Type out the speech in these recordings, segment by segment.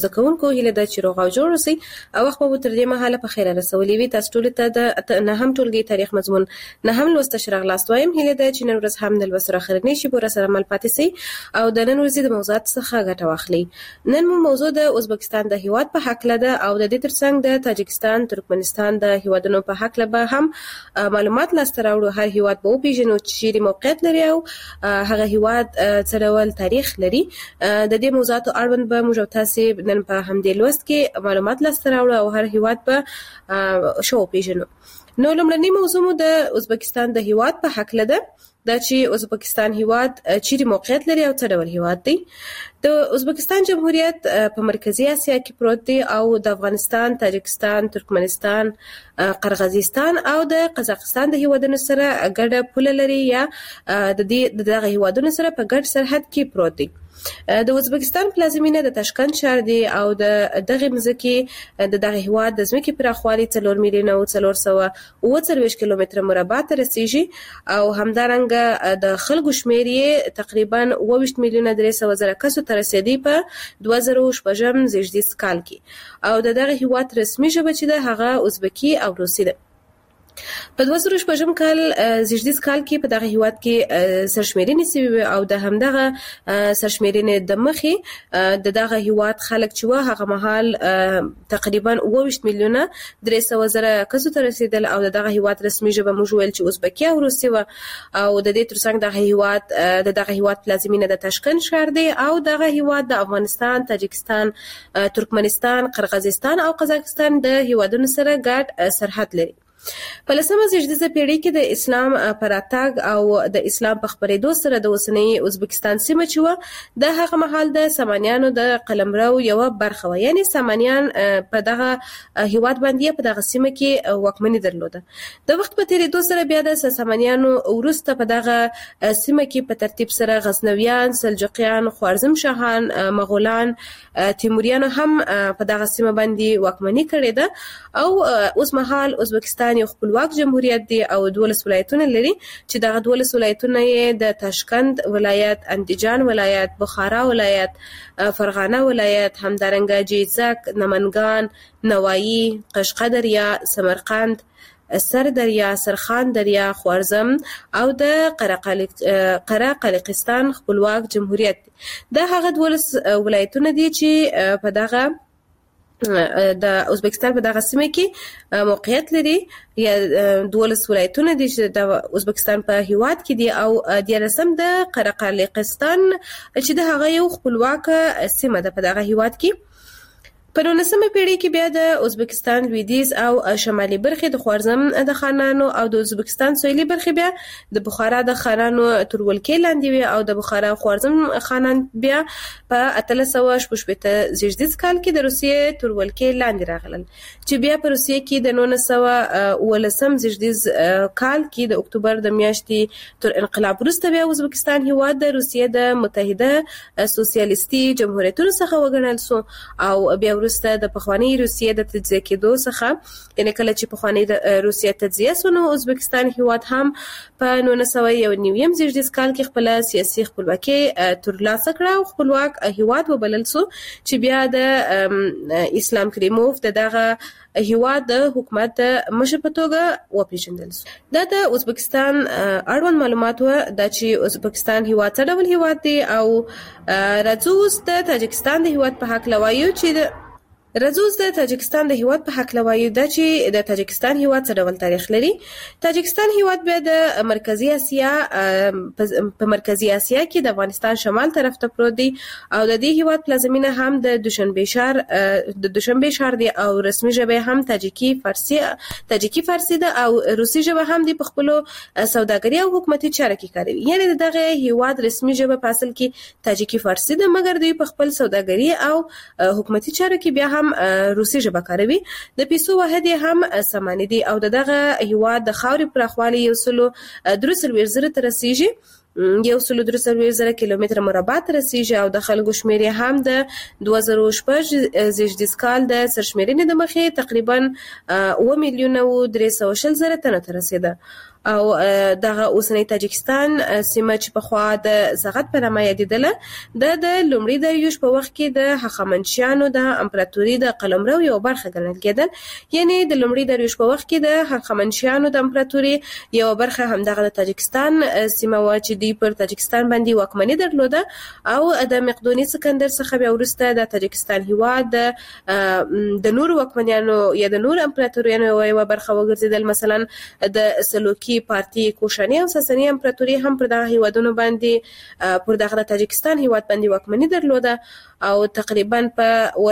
زکونکو هیله ده چې روغ او جوړ اوسئ او وخت به تر دې مهاله په خیر رسولې وي. تاسو ټول ته د نهم ټولګي تاریخ مضمون نهم لوست شرغ لاست وایم. هیله ده چې نن ورځ هم د لوست اخرنی شي پورې سره مل پاتې سي او د نن ورځې د موضوعات څخه ګټه واخلي. نن مو موضوع د ازبکستان د هیواد په حق لده او د دې ترڅنګ د تاجکستان ترکمنستان د هیوادونو په حق لبه هم معلومات لاسته راوړو. هر هیواد به وپیژنو چې چیرې موقعیت لري او هغه هیواد څه ډول تاریخ لري. د دې موضوعاتو اړوند به موږ تاسو نن په همدې لوست کې معلومات لاسته راوړو او هر هیواد به شو پیژنو. نو لومړنی موضوع مو د ازبکستان د هیواد په حق لده دا چې ازبکستان هیواد چیرې موقعیت لري او څه ډول هیواد دی. د ازبکستان جمهوریت په مرکزی اسیا کې پروت دی او د افغانستان، تاجکستان، ترکمنستان، قرغیزستان او د قزاقستان د هیوادونو سره ګډه پوله لري یا د دغه هیوادونو سره په ګډ سرحد کې پروت دی. د ازبکستان پلازمینه د تاشکند ښار دی او د دغه مځکې د دغه هیواد د ځمکې پراخوالی 4 میلیونه او 440 کیلومتره مربع ته رسیږي او همدارنګه د خلکو شمیر یې تقریبا 20 میلیونه 300 کسو ته رسیدي په 2016 زیږدیز کال کې او دغه هیواد رسمي ژبه چې ده هغه ازبکی او روسي ده. په 2016 کال زیږدیز کال کې په دغه هیواد کې سرشمیرنې سوي او د همدغه سرشمیرنې د مخې دغه هیواد خلک چې و هغه مهال تقریبا 20 میلیونه 300 کسو ته رسیدل او دغه هیواد رسمي ژبه موږ ویل چې ازبکی او روسي و او د دې ترڅنګ دغه هیواد پلازمینه د تاشکند ښار دی او دغه هیواد د افغانستان، تاجکستان، ترکمنستان، قرغیزستان او قزاقستان د هیوادونو سره ګډ سرحد لري. په لسمه زیږدیزه پیړۍ کې د اسلام پر راتګ او د اسلام په خپرېدو سره د اوسنۍ ازبکستان سیمه چې و د هغه مهال د سامانیانو د قلمرو یو برخه و، یعنی سامانیان په دغه هیواد باندې په دغه سیمه کې واکمني درلوده. د وخت په تیریدو سره بیا د سامانیانو وروسته په دغه سیمه کې په ترتیب سره غزنویان، سلجوقیان، خوارزم شاهان، مغولان، تیموریانو هم په دغه سیمه باندې واکمني کړې ده او اوس مهال ازبکستان یو خپلواک جمهوریت دی او 12 ولایتونه لري چې دغه 12 ولایتونه یې د تاشکند ولایت، اندیجان ولایت، بخارا ولایت، فرغانه ولایت، همدارنګه جیزک، نمنګان، نوایی، قشقدریا، سمرقند، سردریا، سرخان دریا، خوارزم او د قرقلقستان خپلواک جمهوریت دی. دا هغه 12 ولایتونه دي چې په دغه د ازبکستان په دغه سیمه کې موقعیت لري یا 12 ولایتونه دي چې د ازبکستان په هیواد کې دي او د رسم د قرقلقستان چې د هغه یو خپلواک سیمه ده په دغه هیواد کې. په 19مه پیړۍ کې بیا د ازبکستان لویدیځ او شمالي برخې د خوارزم د خانانو او د ازبکستان سویلي برخې بیا د بخارا د خانانو تر ولکې لاندې وي او د بخارا خوارزم خانان بیا په 1816 زیږدیز کال کې د روسیې تر ولکې لاندې راغلل چې بیا په روسیې کې د 1919 زیږدیز کال کې د اکتوبر د میاشتې تر انقلاب وروسته بیا ازبکستان هیواد د روسیې د متحده سوسیالیستي جمهوریتونو څخه وګڼل شو او بیا وروسته د پخوانی روسیې د تجزیه کېدو څخه یعنی کله چې پخوانی روسیې تجزیه شو نو ازبکستان هیواد هم په 1991 زیږدیز کال کې خپل سیاسي خپلواکي ترلاسه کړه او خپلواک هیواد وبلل شو چې بیا د اسلام کریموف دغه هیواد د حکومت مشر په توګه وپیژندل شو. دا د ازبکستان اړوند معلومات و دا چې ازبکستان هیواد څه ډول هیواد دی او راځو اوس د تاجکستان د هیواد په حق لوایو چې رزوز د تاجکستان د هیواد په حق لوایو دا چې د تاجکستان هیواد څه ډول تاریخ لري. تاجکستان هیواد بیا د مرکزی اسیا په مرکزی اسیا کې د افغانستان شمال طرف ته پروت دی او د دې هیواد پلازمینه هم د دوشنبه ښار دی او رسمي ژبه هم تاجیکی فارسی ده او روسي ژبه هم دی. په خپل سوداګري او حکومتي چارو کې کاروي، یعنی دغه هیواد رسمي ژبه په اصل کې تاجیکی فارسی ده مګر دوی په خپل سوداګري او حکومتي چارو کې بیا هم روسي ژبه کاروي. د پیسو واحد هم سماني دي او دغه هیواد د خاورې پراخوالی 1.3 ته رسیږي 1.3 کیلومتر مربع ته رسیږي او د خلکو شمیر هم د 2016 زیږدیز کال د سرشمیرنې د مخې تقریبا 2 میلیونه 340 تنه ته رسیده او دغه اوسنۍ تاجکستان سیمه چې په خوا د زغت په نامه یادېدله د لومړي داریوش په وخت کې د هخامنشیانو د امپراتوري د قلمرو یو برخه ګڼل کېدل. یعنی د لومړي داریوش په وخت کې د هخامنشیانو د امپراتوري یو برخه همدغه د تاجکستان سیمه و چې دی پر تاجکستان باندې واکمني درلوده او د مقدوني سکندر څخه بیا وروسته د تاجکستان هیواد د نور واکمنانو یا د نور امپراتوریانو یو برخه وګرځیدل. مثلا د سلوکي پارتي کوشاني او ساساني امپراتوري هم پر دغه هیوادونو باندې پر دغه تاجکستان هیواد باندې واکمني درلوده او تقریبا په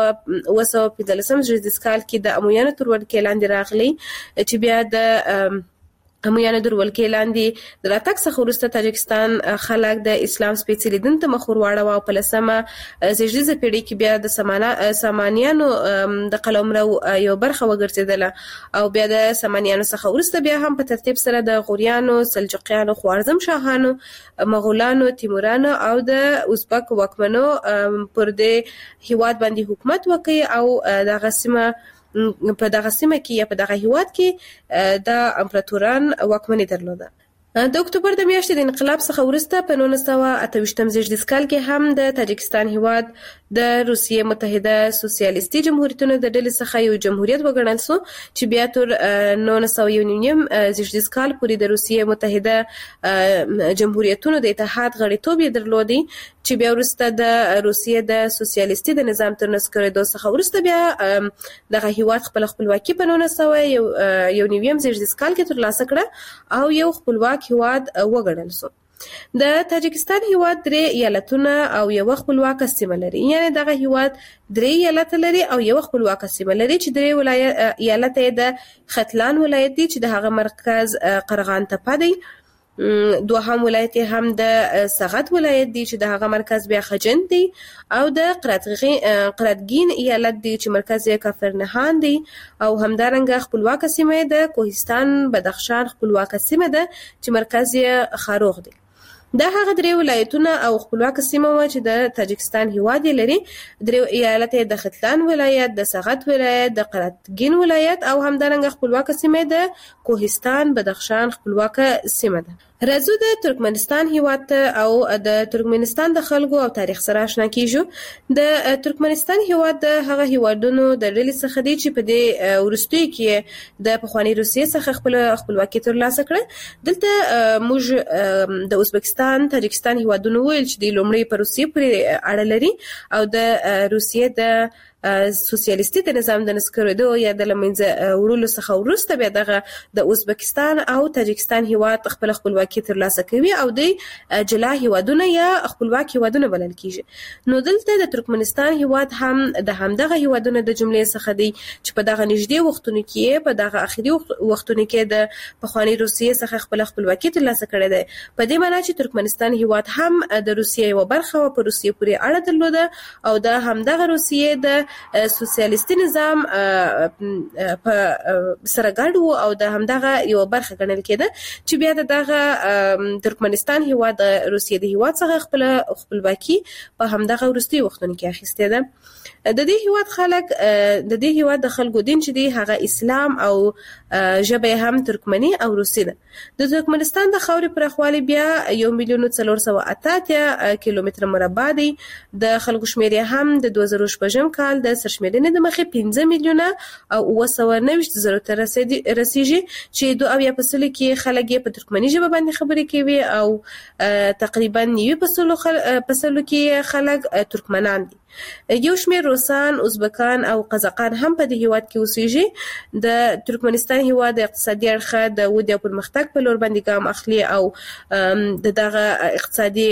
1915 زیږدیز کال کې د امویانو تر ولکې لاندې راغلی چې بیا د امویانو تر ولکې لاندې د راتګ څخه وروسته تاجکستان خلک د اسلام سپېڅلي دین ته مخ ور واړاوه او په لسمه زیږدیزه پیړۍ کې بیا د سامانیانو د قلمرو یو برخه وګرځېدله او بیا د سامانیانو څخه وروسته بیا هم په ترتیب سره د غوریانو، سلجوقیانو، خوارزم شاهانو، مغولانو، تیمورانو او د ازبک واکمنو پر دې هیواد باندې حکومت وکړي او دغه سیمه په دغه سیمه کې یا په دغه هیواد کې د امپراتوران واکمني درلوده. د اکتوبر د میاشتې د انقلاب څخه وروسته په 1928 زیږدیز کال کې هم د تاجکستان هیواد د روسیې متحده سوسیالیستي جمهوریتونو د ډلې څخه یو جمهوریت وګڼل شو چې بیا تر 1991 زیږدیز کال پورې د روسیې متحده جمهوریتونو د اتحاد غړیتوب یې درلودي چې بیا وروسته د روسیې د سوسیالیستي د نظام تر نسکورېدو څخه وروسته بیا دغه هیواد خپل خپلواکي په 1991 زیږدیز کال کې ترلاسه کړه او یو خپلواک هیواد وګڼل شو. د تاجکستان هیواد 3 ایالتونه او یو خپلواکه سیمه لري. یعنی دغه هیواد 3 ایالت لري او یو خپلواکه سیمه لري چې 3 ایالت یې د ختلان ولایت دی چې د هغه مرکز قرغان تپه دی. دوهم ولایت هم د سغت ولایت دی چې د هغه مرکز بیا خجند دی او د قراتګین ایالت دی چې مرکز یې کافرنهان دی او همدارنګه خپلواکه سیمه د کوهستان بدخشان خپلواکه سیمه ده چې مرکز یې خاروغ دی. دا هغه 3 ولایتونه او خپلواکه سیمه و چې د تاجکستان هیواد لري. 3 ایالت د ختلان ولایت، د سغت ولایت، د قراتګین ولایت او همدارنګه خپلواکه سیمه د کوهستان بدخشان خپلواکه سیمه ده. راځو د ترکمنستان هیواد او د ترکمنستان د خلکو او تاریخ سره آشنا کیږو. د ترکمنستان هیواد د هغه هیوادونو د ډلې څخه دی چې په دې وروستیو کې د پخواني روسیې څخه خپلواکي ترلاسه کړه. دلته موږ د ازبکستان، تاجکستان هیوادونو ویل چې د لومړی په روسیې پورې اړه لري او د روسیې د سوسیالیستي د نظام د نسکورېدو یا د لمنځه وړلو څخه وروسته بیا دغه د ازبکستان او تاجکستان هیواد خپل خپلواکي ترلاسه کوي او د جلا هیوادونه یا خپلواک هیوادونه بلل کیږي. نو دلته د ترکمنستان هیواد هم د همدغه هیوادونو د جملې څخه دی چې په دغه نږدې وختونو کې په دغه اخري وختونو کې د پخواني روسیې څخه خپل خپلواکي ترلاسه کړې ده. په دې معنی چې ترکمنستان هیواد هم د روسیې یو برخه او په روسیې پورې اړه درلوده او د همدغه روسیې د سوسیالیستي نظام په سره ګډ وو او د همدغه یو برخه ګڼل کېده چې بیا دغه ترکمنستان هیواد د روسیې د هیواد څخه خپلواکي په همدغه وروستي وختونو کې اخیستې ده. د دې هیواد خلک د دې هیواد د خلکو دین چې دی هغه اسلام او ژبه هم ترکمني او روسي ده. د ترکمنستان د خاورې پراخوالی بیا 1,488 کیلومتر مربع دی. د خلکو شمیر هم د 2016 کال د سرشمېرنې د مخې 15 میلیونه او 990,000 ته رسیږي چې 2% کې خلک په ترکمني ژبه باندې خبرې کوي او تقریبا 9% کې خلک ترکمنان دي. یو شمیر روسان، ازبکان او قزاقان هم په دې هیواد کې اوسېږي. د ترکمنستان هیواد د اقتصادي اړخه د ودې او پرمختګ په لور باندې ګام اخلي او دغه اقتصادي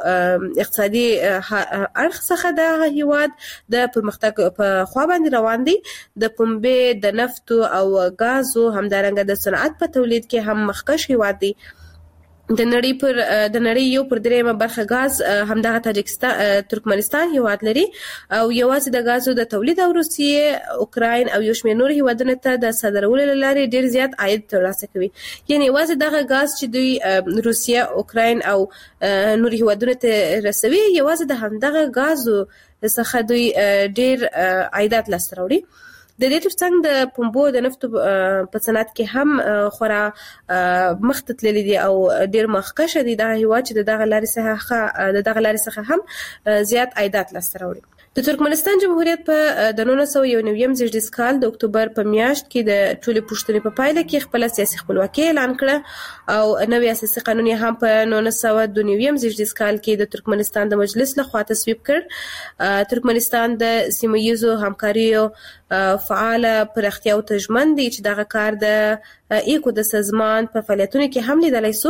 اړخ څخه د هیواد د پرمختګ په خوا باندې روان دي. د پنبې، د نفتو او غازو همدارنګه د صنعت په تولید کې هم مخکښ هیواد دی. د نړۍ یو پر درېیمه برخه غاز همدغه ترکمنستان هیواد لري او یوازې د غازو د تولید او روسیې، اوکراین او یو شمېر نور هیوادونو ته د صادرولو له لارې ډېر زیات عاید ترلاسه کوي. یعنی یوازې دغه غاز چې دوی روسیه، اوکراین او نور هیوادونو ته رسوي یوازې د همدغه غازو څخه دوی ډېر عایدات لاسته راوړي. د دې ترڅنګ د پنبو د نفتو په صنعت کې هم خورا مخته تللی دي او ډیر مخکشه دي د هیواد چې دغه لارې څخه هم زیات عایدات لاسته راوړي. د ترکمنستان جمهوریت په د 1991 زیږدیز کال د اکتوبر په میاشت کې د ټولې پوښتنې په پایله کې خپل سیاسي خپلواکي اعلان کړه او نوی اساسي قانون هم په 1992 زیږدیز کال کې د ترکمنستان د مجلس لخوا تصویب کړ. ترکمنستان د سیمه‌ییزو همکاریو فعال پراختیا او تجمن دي چې دغه کار د ایکو د سازمان په فعالیتونو کې هم لیدلای سو.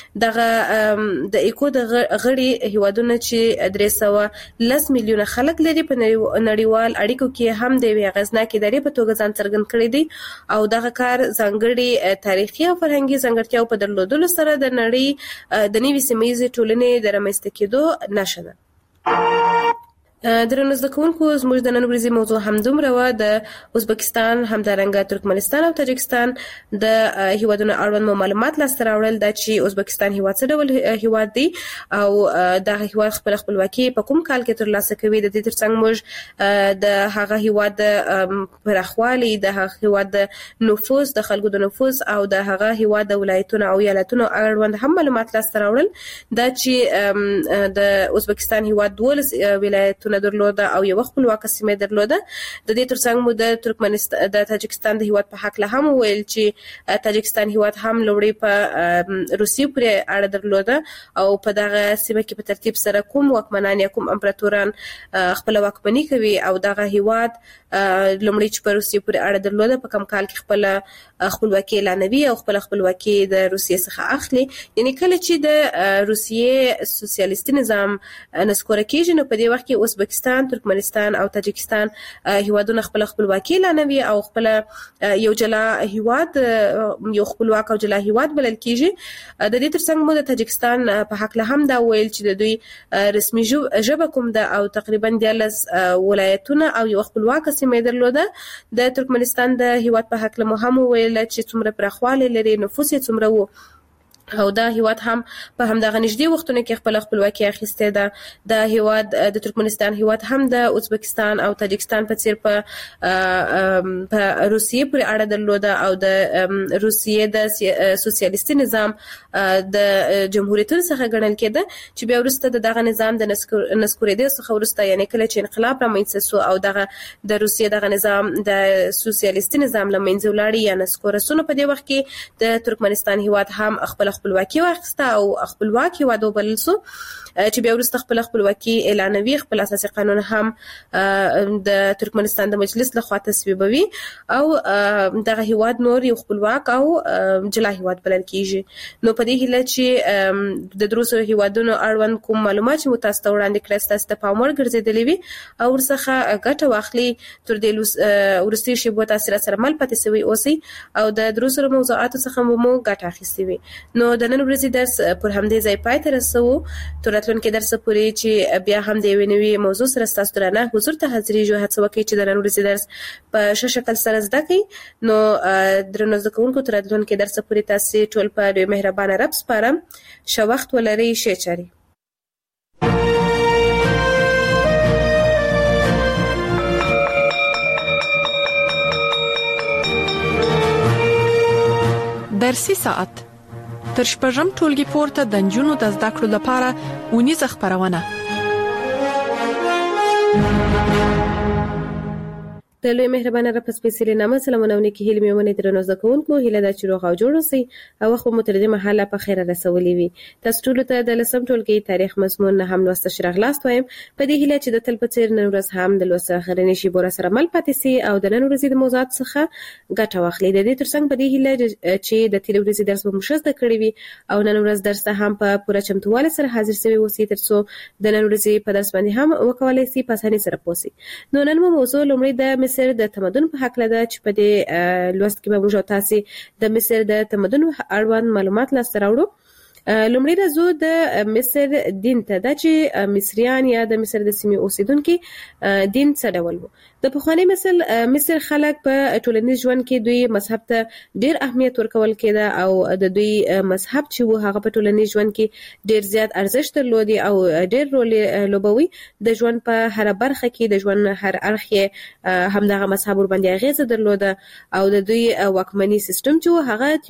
دغه د ایکو د غړي هیوادونو چې 310 میلیونه خلک لري په نړیوال اړیکو کې هم د یوې اغیزناکې ادارې په توګه ځان څرګند کړی دی او دغه کار ځانګړي تاریخي او فرهنګي ځانګړتیاو په درلودلو سره د نړۍ د نوې سیمه‌ییزې ټولنې د رامنځته کېدو نښه ده. درنو زده کوونکو زموږ د نن ورځې موضوع همدومره وه. د ازبکستان همدارنګه ترکمنستان او تاجکستان د هیوادونو اړوند معلومات لاسته راوړل دا چې ازبکستان هیواد څه ډول هیواد دی او دغه هیواد خپل خپلواکي په کوم کال کې ترلاسه کوي. د دې ترڅنګ موږ د هغه هیواد د پراخوالي، د هغه هیواد د نفوس، د خلکو د نفوس او د هغه هیواد د ولایتونو او ایالتونو اړوند هم معلومات لاسته راوړل. دا چې د ازبکستان هیواد 12 ولایتونه درلوده او یو خپلواکه سیمه درلوده. د دې ترڅنګ مو د ترکمنستان د تاجکستان د هیواد په حق له هم ویل چې تاجکستان هیواد هم لوړی په روسیې پورې اړه درلوده او په دغه سیمه کې په ترتیب سره کوم واکمنان یا کوم امپراتوران خپل واکمني کوي او دغه هیواد لومړی چې په روسیې پورې اړه درلوده په کم کال کې خپل خپلواکي اعلانوي او خپل خپلواکي د روسیې څخه اخلي. یعنی کله چې د روسیې سوسیالیستي نظام نسکوره کیږي نو په دې وخت کې ازبکستان، ترکمنستان او تاجکستان هیوادونه خپل خپلواکي اعلانوي او خپل یو جلا هیواد، یو خپلواک او جلا هیواد بلل کیږي. د دې ترڅنګ مو د تاجکستان په حق له هم دا ویل چې د دوی رسمي ژبه کوم ده او تقریبا 14 ولایتونه او یو خپلواک سیمه درلوده. د ترکمنستان د هیواد په حق له مو هم ویل چې څومره پراخوالی لري، نفوس یې څومره وو او دا هیواد هم په همدغه نږدې وختونو کې خپل خپلواکي اخیسته ده. د هیواد د ترکمنستان هیواد هم د ازبکستان او تاجکستان په څیر په روسیې پورې اړه درلوده او د روسیې د سوسیالیستي نظام د جمهوریتونو څخه ګڼل کېده چې بیا وروسته دغه نظام د نسکورېدو څخه وروسته یعنی کله چې انقلاب رامنځته شو او دغه د روسیې دغه نظام د سوسیالیستي نظام له منځه ولاړ یا نسکوره شو، په دې وخت کې د ترکمنستان هیواد هم خپل خپلواکي واخیسته او خپلواک هیواد وبلل شو چې بیا وروسته خپل خپلواکي اعلانوي. خپل اساسي قانون هم د ترکمنستان د مجلس لخوا تصویبوي او دغه هیواد نور یو خپلواک او جلا هیواد بلل کیږي. نو په دې هیله چې د دروسو هیوادونو اړوند کوم معلومات چې متاسو ته وړاندې کړل ستاسو ته پام وړ ګرځېدلې وي او ورڅخه ګټه واخلي تر دې وروستي شیبو تاسو سره مل پاتې سوي اوسئ او د دروسو موضوعاتو څخه مو ګټه اخیستې وي. نو د نن ورځې درس پر همدې ځای پای ته رسوو. تر راتلونکي درس پورې چې بیا هم د یوې نوې موضوع سره ستاسو درنه حضور ته حاضرېږو. هڅه وکړئ چې د نن ورځې درس په ښه شکل سره زده کړئ. نو درنو زده کوونکو تر راتلونکي درس پورې تاسې ټول په ډېر مهربانه رب سپارم. ښه وخت ولرئ، ښې چارې. درسي ساعت تر شپږم ټولګي پورته د نجونو د زده کړو لپاره ونیزه خبرونه. د لوی مهربانه رب سپیڅلي نامه سلامونه ونکي هیله مې ونې درنو زده کوونکو هیله دا چې روغ او جوړ اوسئ او وخت مو تر دې مهاله په خیره رسولې وي. تاسو ټول ته د لسم ټولګي تاریخ مضمون نه هم لوستل راغلاست وایم. په دې هیله چې د تل په څیر نن ورځ هم د لوست اخرنی شی بور سره مل پاتې سي او د نن ورځې د موضوعات څخه ګټه واخلئ. د دې ترڅنګ په دې هیله چې د تیر ورځې درس به مشز د کړی وي او نن ورځ درس ته هم په پوره چمتووالی سره حاضر سوي اوسئ ترڅو د نن ورځې په درس باندې هم وکولای شي په اسانۍ سره پوه شئ. نو نن مو موضوع لومړی د مصر د تمدن په حق لده چې په دې لوست کې به موږ تاسو د مصر د تمدن اړوند معلومات لاسته راوړو. لومړی راځو د مصر دین ته. دا چې مصریان یا د مصر د سیمې اوسیدونکو دین څه ډول وو؟ د پخوانی مصر خلک په ټولنیز ژوند کې دوی مذهب ته ډیر اهمیت ورکول کېده او د دوی مذهب چې وو هغه په ټولنیز ژوند کې ډیر زیات ارزښت درلودي او ډیر رول لوبوي. د ژوند په هر برخه کې د ژوند هر اړخ همدغه مذهب ور باندې اغیزه درلوده او د دوی واکمنی سیستم چې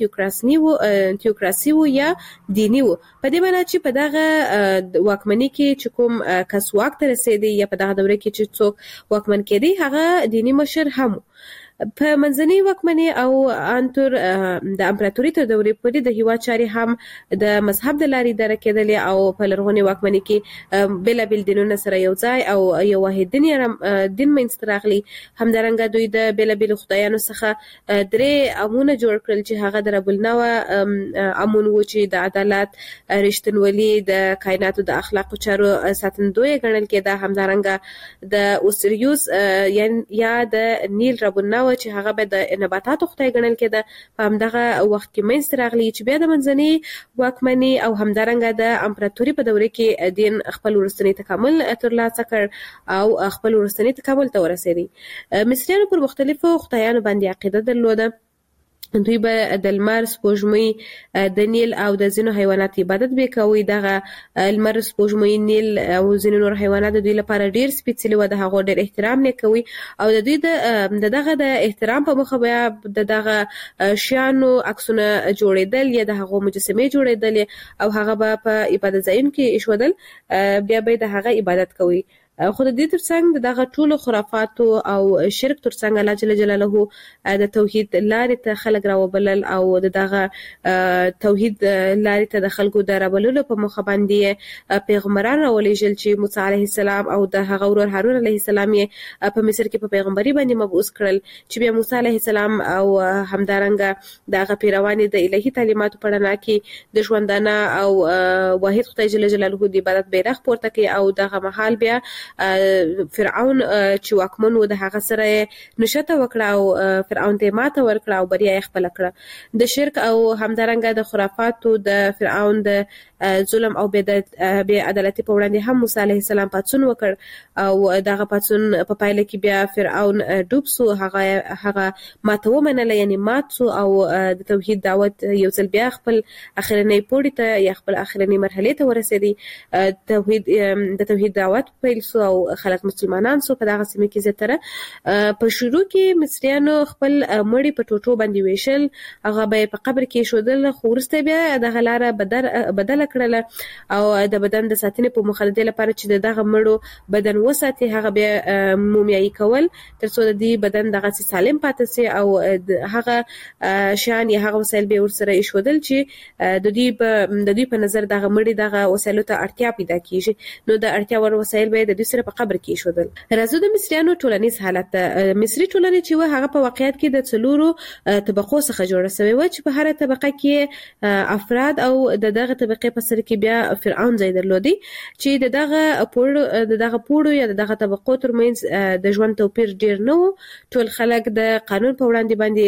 هغه تیوکراسي وو یا دینی وو. په دې معنی چې په دغه واکمنی کې چې کوم کس واک ته رسیدي یا په دغه دوره کې چې څوک واکمن کېدی هغه دینی مشر هم. په منځنۍ واکمنۍ او انتر د امپراتوري تر دورې پورې د هیواد چارې هم د مذهب د لارې اداره کېدلې او په لرغونې واکمنۍ کې بېلابېل دینونه سره یو ځای او یو واحد دین منځته راغلی. همدارنګه دوی د بېلابېلو خدایانو څخه درې امونه جوړ کړل چې هغه د رب النوع امون و چې د عدالت، رښتینولي، د کائناتو د اخلاقو چارو ساتندوی ګڼل کېده. همدارنګه د اوسریوس یا د نیل رب النوع چې هغه به د نباتاتو خدای ګڼل کېده په همدغه وخت کې منځته راغلی چې بیا د منځنۍ واکمنۍ او همدارنګه د امپراتوري په دوره کې دین خپل وروستنی تکامل ترلاسه کړ او خپل وروستنی تکامل ته ورسېدی. مصریانو پر مختلفو خدایانو باندې عقیده درلوده. دوی به د لمر، سپوږمۍ، د نیل او د ځینو حیوانات عبادت به کوي. دغه لمر، سپوږمۍ، نیل او ځینو نور حیوانات د دوی لپاره ډیر سپیڅلي و، د هغو ډیر احترام نه کوي او د دوی دغه د احترام په مخه بیا دغه شیانو عکسونه جوړېدل یا د هغو مجسمې جوړېدل او هغه به په عبادت ځایونو کې ایښودل، بیا به د هغه عبادت کوي. خو د دې ترڅنګ دغه ټولو خرافاتو او شرک ترڅنګ الله جل جلاله د توحید لارې ته خلک راوبلل او دغه توحید لارې ته د خلکو د رابللو په مخه باندې پیغمبران راولېږل چې موسی علیه السلام او د هغه ورور هارون علیه السلام یې په مصر کې په پیغمبري باندې مبعوث کړل چې بیا موسی علیه السلام او همدارنګه دغه پیروان د الهي تعلیماتو په رڼا کې د ژوندانه او واحد خدای جل جلاله د عبادت بیرغ پورته کړي او دغه مهال بیا فرعون چې واکمن و د هغه سره نشته وکړه او فرعون ته ماته ورکړه او بریا یې خپل کړه. د شرک او همدارنګه د خرافاتو د فرعون د ظلم او بې عدالتي په وړاندې هم موسی علیه السلام پاڅون وکړ او دغه پاڅون په پایله کې بیا فرعون ډوب سو. هغه ماته ومنله، یعنی مات سو او د توحید دعوت یو ځل بیا خپل اخرنۍ پوړې ته یا خپل اخرنۍ مرحلې ته ورسېدی. د توحید دعوت پیل سو او خلک مسلمانان سو. په دغه سیمه کې زیاتره په شروع کې مصریانو خپل مړي په ټوټو باندې ویشل، هغه به په قبر کې شودل، خو وروسته بیا دغه لاره بدل کړل او د بدن د ساتنې په موخه د لپاره چې دغه مړو بدن وساتي هغه بیا مومیایي کول تر څو د دې بدن دغه سالم پاتې سي او هغه شان یا هغه وسایل به ورسره ایښودل چې د دې په نظر دغه مړي دغه وسایلو ته اړتیا پیدا کیږي، نو د اړتیا ور وسایل به د دې سره په قبر کې ایښودل. راځو د مصریانو ټولنیز حالت. مصری ټولنه چې هغه په واقعیت کې د څلورو طبقو څخه جوړه شوې و چې په هر طبقه کې افراد او دغه طبقه په سر کې بیا فرعون ځای درلودي چې دغه پوړو یا دغه طبقو ترمنځ د ژوند توپیر ډیر نه و. ټول خلک د قانون په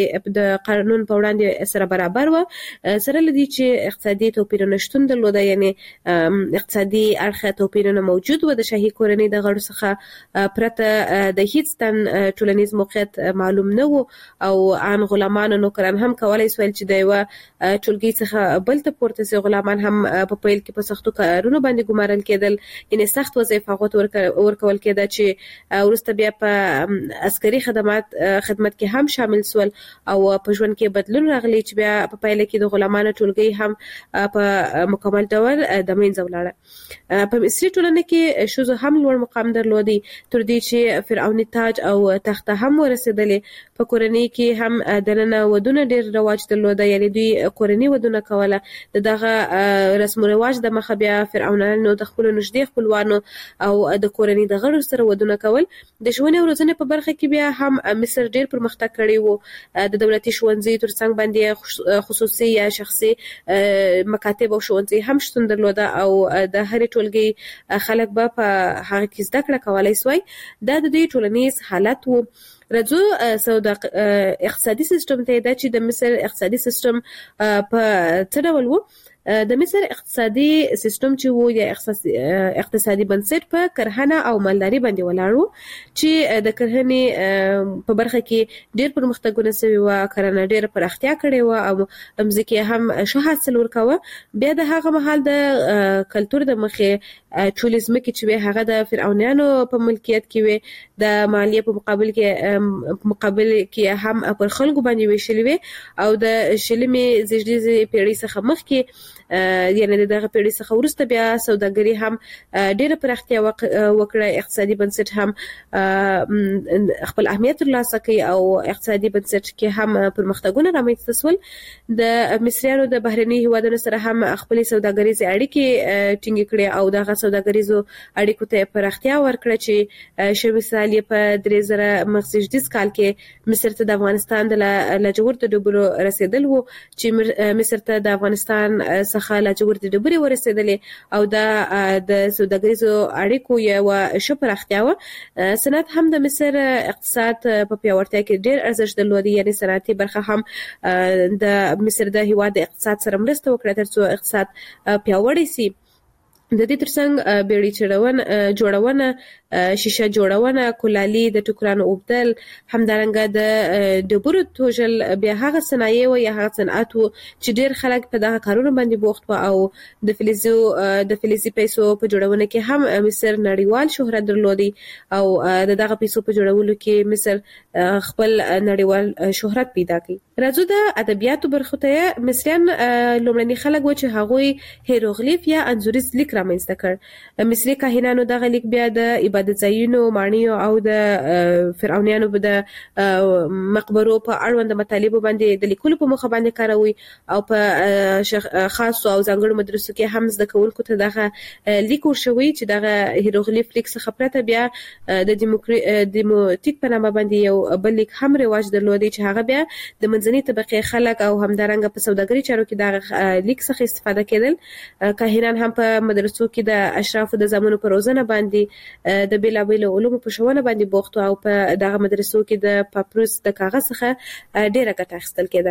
وړاندې سره برابر و، سره لدی چې اقتصادي توپیرونه شتون درلوده، یعنی اقتصادي اړخ توپیرونه موجود و. د شاهي کورنۍ د غړو څخه پرته د هیڅ تن ټولنیز موقعیت معلوم نه و او ان غلامان او نوکران هم کولای سول چې د یو ټولګي څخه بل ته پورته سي. غلامان هم په پیل کې په سختو کارونو باندې ګمارل کېدل، یعنی سخت وظیفه ورکول کېده چې وروسته بیا په عسکري خدمت کې هم شامل سول او په ژوند کې بدلون راغلی چې بیا په پایله کې د غلامانو ټولګي هم په مکمل ډول د منځه ولاړه. په مصري ټولنه کې ښځو هم لوړ مقام درلودي تر دې چې فرعوني تاج او تخته هم ورسېدلې. په کورنۍ کې هم دننه ودونه ډېر رواج درلوده، یعنی دوی کورنۍ ودونه کوله. دغه رسم و رواج د مخه بیا فرعونانو د خپل نږدې خپلوانو او د کورنۍ د غړو سره ودونه کول. د ښوونې او روزنې په برخه کې بیا هم مصر ډېر پرمختګ کړی و. د دولتي ښوونځي ترڅنګ باندې خصوصي یا شخصي مکاتب او ښوونځي هم شتون درلوده او د هرې ټولګي خلک به په هغه کې زده کړه کولای سوای. دا د دې ټولنیز حالت و. راځو د اقتصادي سیستم ته. دا چې د مصر اقتصادي سیستم په څه ډول و؟ د مصر اقتصادي سیستم چې وو یا اقتصادي بنسټ په کرهنه او مالداري باندې ولاړو چې د کرهنې په برخه کې ډېر پرمختګونه شوي و، کرهنه ډېر پراختیا کړې و او مځکې هم ښه حاصل ورکاوه. بیا د هغه مهال د کلتور د مخې ټولې ځمکې چې وې هغه د فرعونیانو په ملکیت کې وې، د مالیې په مقابل کې هم پر خلکو باندې ویشلې وې او د شلمې زیږدیزې پیړۍ څخه مخکې یعنی دغه پیړۍ څخه وروسته بیا سوداګري هم ډېره پراختیا وکړه، اقتصادي بنسټ هم خپل اهمیت ترلاسه کړ او اقتصادي بنسټ کې هم پرمختګونه رامنځته شول. د مصریانو د بهرني هیوادونو سره هم خپل سوداګریزي اړیکې ټینګې کړې او دغه سوداګریزو اړیکو ته پراختیا ورکړه چې شوي مثال یې په 3000 مخزیږدیز کال کې مصر ته د افغانستان د لاجورد ډبرو رسیدل وو چې مصر ته د افغانستان څخه لاجورد ډبرې ورسېدلې او د سوداګریزو اړیکو یو ښه پراختیا و. صنعت هم د مصر اقتصاد په پیاوړتیا کې ډېر ارزښت درلود، یعنی صنعتي برخه هم د مصر د هیواد د اقتصاد سره مرسته وکړه ترڅو اقتصاد پیاوړی شي. د دې ترڅنګ بیړۍ جوړونه، شیشه جوړونه، کولالي، د ټوکرانو اوبدل، همدارنګه د ډبرو توژل بیا هغه صنایع و یا هغه صنعت و چې ډېر خلک په دغه کارونو باندې بوخت و او د فلزي پیسو په جوړونه کې هم مصر نړیوال شهرت درلودي او دغه پیسو په جوړولو کې مصر خپل نړیوال شهرت پیدا کړ. راځو د ادبیاتو برخو ته. مصریان لومړني خلک و چې هغوی هیروغلیف یا انځوریز لیک رامنځته کړ. مصري کاهنانو دغه لیک بیا د عبادت ځایونو، ماڼیو او د فرعونیانو د مقبرو په اړوند مطالبو باندې د لیکلو په موخه باندې کاروي او په خاصو او ځانګړو مدرسو کې هم زده کوونکو ته دغه لیک ورشوي چې دغه هیروغلیف لیک څخه پرته بیا د دیموتیک په نامه باندې یو بل لیک هم رواج درلودي چې هغه بیا د منځنۍ طبقې خلک او همدارنګه په سوداګرۍ چارو کې دغه لیک څخه استفاده کېدل. کاهنان هم په مدرسو کې د اشرافو د زامنو په روزنه باندې د بیلابیلو علومو په ښوونه باندې بوخت او په دغه مدرسو کې د پاپروس د کاغذ څخه ډیره ګټه اخیستل کېده.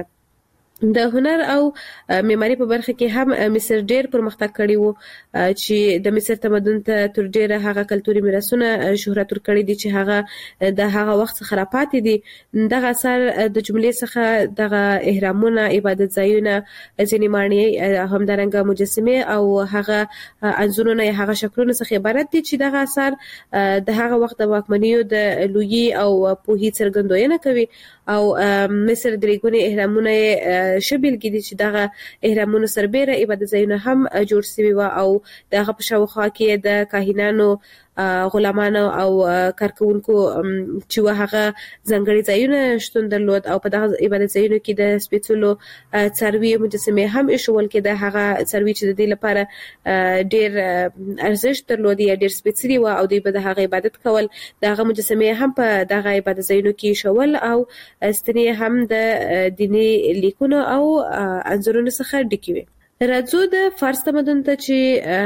د هنر او معماري په برخه کې هم مصر ډېر پرمختګ کړی وو چې د مصر تمدن ته تر ډېره هغه کلتوري میراثونه شهرت ورکړي دي چې هغه د هغه وخت څخه راپاتې دي. دغه اثار د جملې څخه دغه اهرامونه، عبادت ځایونه، ځینې ماڼۍ، همدارنګه مجسمې او هغه انځورونه یا هغه شکلونه څخه عبارت دي چې دغه اثار د هغه وخت د واکمنیو د لویي او پوهې څرګندونه کوي. او مصر درېګونې اهرامونه شبیلګي دي چې دغه اهرامونو سربېره عبادت ځایونه هم جوړ شوي و او دغه په شاوخوا کې د کاهنانو، غلامانو او کارکونکو چې هغه ځانګړي ځایونه شتون درلود او په دغه عبادت ځایونو کې د سپېڅلو څاروي مجسمې هم ایښول کېده. هغه څاروي چې د دې لپاره ډېر ارزښت درلود یا ډېر سپېڅلي و او دوی به د هغه عبادت کول. دغه مجسمې هم په دغه عبادت ځایونو کې ایښول او ستنې هم د دیني لیکونو او انځورونو څخه ډکې وي. راځو د فارس تمدن ته چې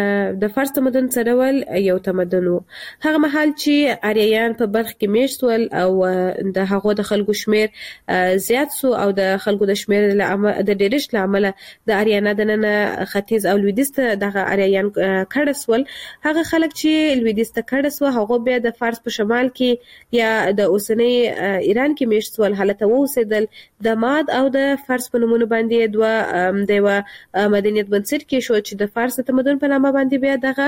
د فارس تمدن څه ډول یو تمدن و. هغه مهال چې آریایان په برخ کې میشت ول او د هغو د خلکو شمیر زیات سو او د خلکو د شمیر د ډېرښت له امله د آریانا دننه ختیځ او لویدیځ ته دغه آریایان کډه سول. هغه خلک چې لویدیځ ته کډه سو هغه بیا د فارس په شمال کې یا د اوسنۍ ایران کې میشت سول، هلته اوسېدل. د ماد او د فارس په نومونو باندې دوه د یوه مدنیت بنسټ کې شو چې د فارس تمدن په نامه باندې بیا دغه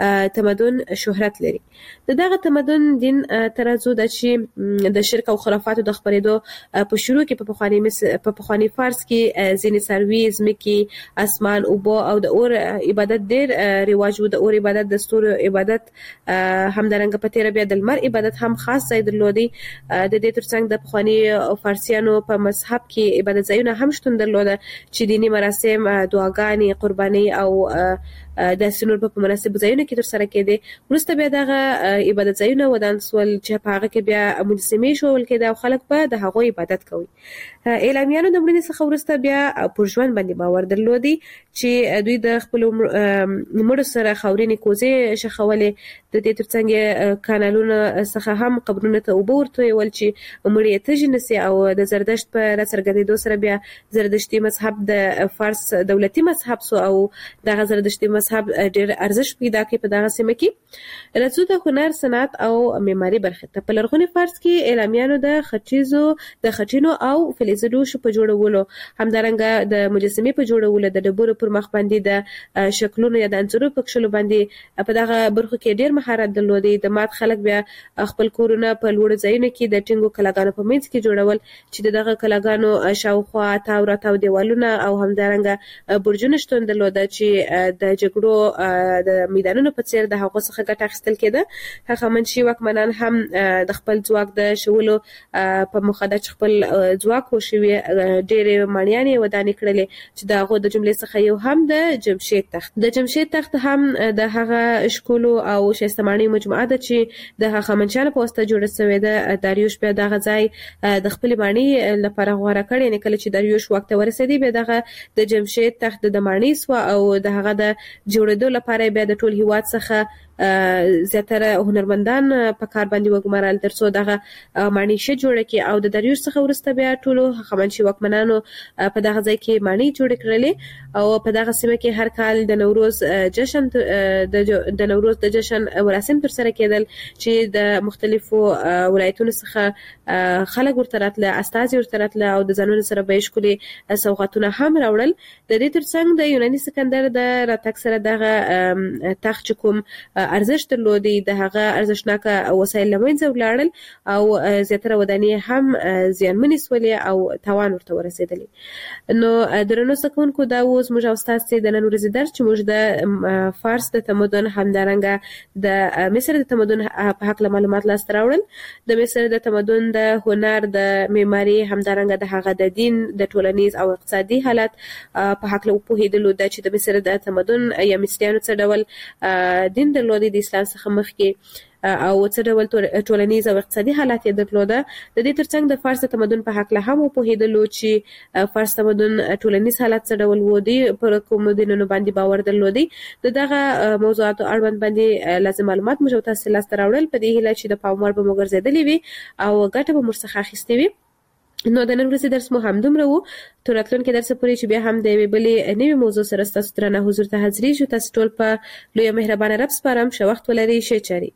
تمدن شهرت لري. دغه تمدن دین ترازو د چې د شرک او خرافاتو د خپرېدو په شروع کې په پخوانی فارس کې ځینې څاروي، ځمکې، اسمان، اوبه او د اور عبادت ډېر رواج و. د اور عبادت، د ستورو عبادت، همدارنګه په تېره بیا د لمر عبادت هم خاص ځای درلودی. د دې ترڅنګ د پخوانی فارسیانو په مذهب کې عبادت ځایونه هم شتون درلوده چې دینی مراسم، دعاګانې، قرباني او د سنور په مناسب ځایونو کې تر سره کېده. ورسته بیا دغه عبادت ځایونه ودان سول چې په هغه کې بیا مجسمې شول کېده او خلک به د هغوی عبادت کوي. اعلامیانو د مړینې څخه ورسته بیا پر ژوند باندې باور درلودي چې دوی د خپل مړو سره خاورینې کوزې شخولې. د دې ترڅنګ کانالونو څخه هم قبرونو ته اوبه ورتویول چې مړی تږي نشي. او د زردشت په راڅرګندېدو سره بیا زردشتي مذهب د فارس دولتي مذهب سو او دغه زردشتي مذهب ډېر ارزښت پیدا کړ په دغه سیمه کې. راځو د هنر، صنعت او معماري برخه ته. په لرغوني فارس کې اعلامیانو د خټینو او فلزي لوښو په جوړولو، همدارنګه د مجسمې په جوړولو، د ډبرو پر مخ باندې د شکلونو یا د انځورو په کښلو باندې په دغه برخو کې ډېر مهارت درلودي. د مات خلک بیا خپل کورونه په لوړو ځایونو کې د ټینګو کلاګانو په منځ کې جوړول چې دغه کلاګانو شاوخوا تاو راتاو دیوالونه او همدارنګه برجونه شتون درلوده چې د جګړو د میدانونو په څیر د هغو څخه ګټه اخیستل کېده. هغه منشي واکمنان هم د خپل ځواک د شولو په موخه د خپل ځواک وشوي ډېرې ماڼیانې ودانې کړلې چې د هغو د جملې څخه یو هم د جمشید تخت. د جمشید تخت هم د هغه ښکلو او ښایسته ماڼیو مجموعه ده چې د هخامنشیانو په واسطه جوړه شوې ده. داریوش بیا دغه ځای د خپلې ماڼۍ لپاره غوره کړی. یعنې کله چې داریوش واک ته ورسېدی بیا دغه د جمشید تخت د ماڼۍ سوه او د هغه د جوړېدو لپاره بیا د ټول هیواد څخه زیاتره هنرمندان په کار باندې وګمارل ترڅو دغه ماڼۍ ښه جوړه کړي. او د داریوش څخه وروسته بیا ټولو هخامنشي واکمنانو په دغه ځای کې ماڼۍ جوړې کړلې او په دغه سیمه کې هر کال د نوروز د جشن مراسم ترسره کېدل چې د مختلفو ولایتونو څخه خلک ورته راتله، استازي ورته راتله او د ځانونو سره به یې ښکلي سوغاتونه هم راوړل. د دې ترڅنګ د یوناني سکندر د راتګ سره دغه تخت چې کوم ارزښت درلودي د هغه ارزښتناکه وسایل له منځه ولاړل او زیاتره ودانۍ هم زیانمنې سولې او تاوان ورته ورسېدلی. نو درنو زده کوونکو دا اوس موږ او ستاسې د نن ورځې درس چې موږ د فارس د تمدن همدارنګه د مصر د تمدن په هکله معلومات لاسته راوړل. د مصر د تمدن د هنر، د معماري، همدارنګه د هغه د دین، د ټولنیز او اقتصادي حالت په هکله وپوهېدلو ده چې د مصر د تمدن یا مصریانو څه ډول دین درلود د اسلام څخه مخکې او څه ډول ټولنیز او اقتصادي حالات یې درلوده. د دې ترڅنګ د فارس تمدن په هکله هم وپوهېدلو چې فارس تمدن ټولنیز حالات څه ډول و، دوی پر کومو دینونو باندې باور درلودي. د دغه موضوعاتو اړوند باندې لازم معلومات موږ تاسو لاسته راوړل په دې هیله چې د پام وړ به مو ګرځېدلې وي او ګټه به مو څخه اخیستې وي. نو د نن ورځې درس مو همدومره و. تر راتلونکي درس پورې چې بیا هم د یوې بلې نوې موضوع سره ستاسو درنه حضور ته حاضرېږو. تاسو ټول په لویه مهربانه رب سپارم. ښه وخت ولرئ. ښې چارې.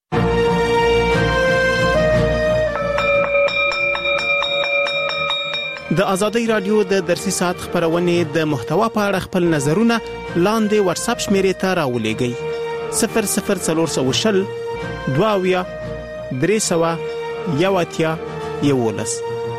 د ازادۍ رادیو د درسي ساعت خبرونه د محتوا په اړه خپل نظرونه لاندې واتساپ شمیرې ته راولېږئ. 0040 22 300 11.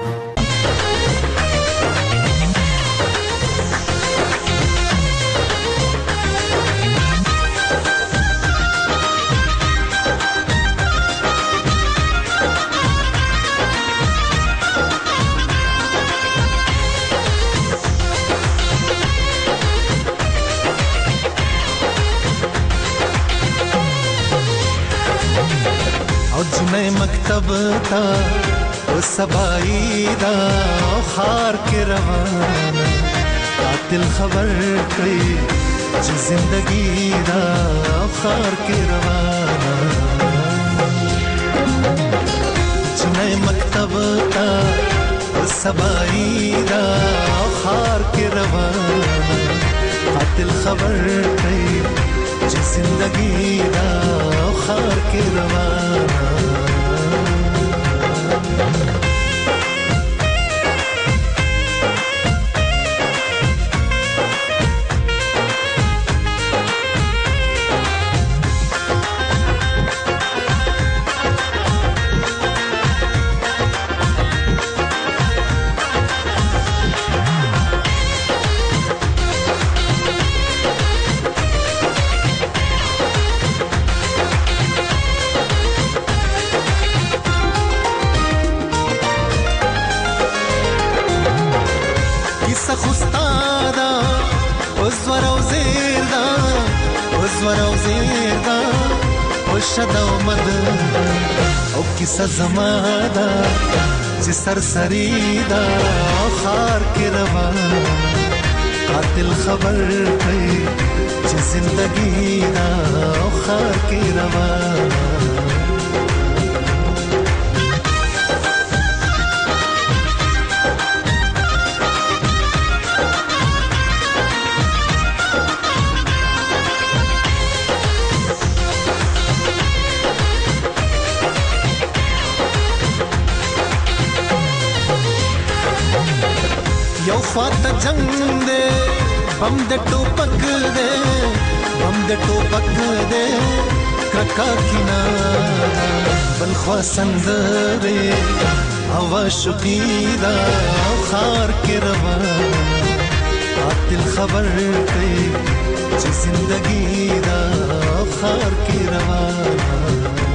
मैं मकतब था वो सबाई दा खार के रवाना कातिल खबर कई जो जिंदगी दा खार के रवाना मैं मकतब था वो सबाई दा खार के रवाना कातिल खबर कई जो जिंदगी दा खार के रवाना زور او زیر دا خوشد او مد او کیسه زمادا چې سرسری دا خار کې روان قاتل خبر کوي چې زندگی دا خار کې روان یو فات جنگ دے بم دے ټوپک دے بم دے ټوپک دے کرکا کینا بل خوا سندرے هوا شقیدا خار کې روان قاتل خبر کوي چې زندگی دا خار کې روان